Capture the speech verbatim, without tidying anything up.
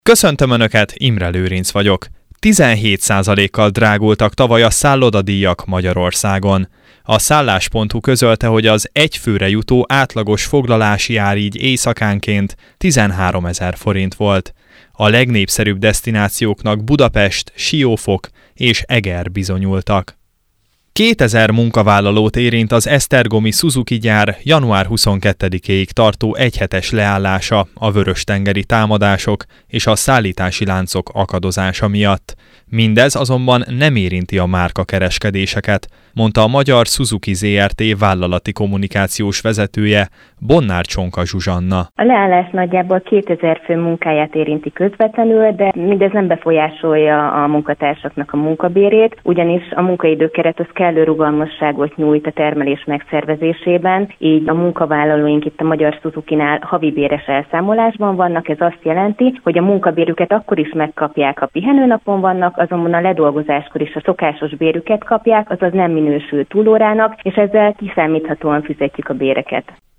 Köszöntöm Önöket, Imre Lőrinc vagyok. tizenhét százalékkal drágultak tavaly a szállodadíjak Magyarországon. A szállás pont hu közölte, hogy az egy főre jutó átlagos foglalási ár így éjszakánként tizenháromezer forint volt. A legnépszerűbb desztinációknak Budapest, Siófok és Eger bizonyultak. kétezer munkavállalót érint az esztergomi Suzuki gyár január huszonkettedikéig tartó egyhetes leállása a vöröstengeri támadások és a szállítási láncok akadozása miatt. Mindez azonban nem érinti a márkakereskedéseket, mondta a Magyar Suzuki zé er té vállalati kommunikációs vezetője, Bonnár Csonka Zsuzsanna. A leállás nagyjából kétezer fő munkáját érinti közvetlenül, de mindez nem befolyásolja a munkatársaknak a munkabérét, ugyanis a munkaidőkeret az kellő rugalmasságot nyújt a termelés megszervezésében, így a munkavállalóink itt a Magyar Suzukinál havi béres elszámolásban vannak. Ez azt jelenti, hogy a munkabérüket akkor is megkapják, ha pihenőnapon vannak, azonban a ledolgozáskor is a szokásos bérüket kapják, azaz nem minősül túlórának, és ezzel kiszámíthatóan fizetjük a béreket.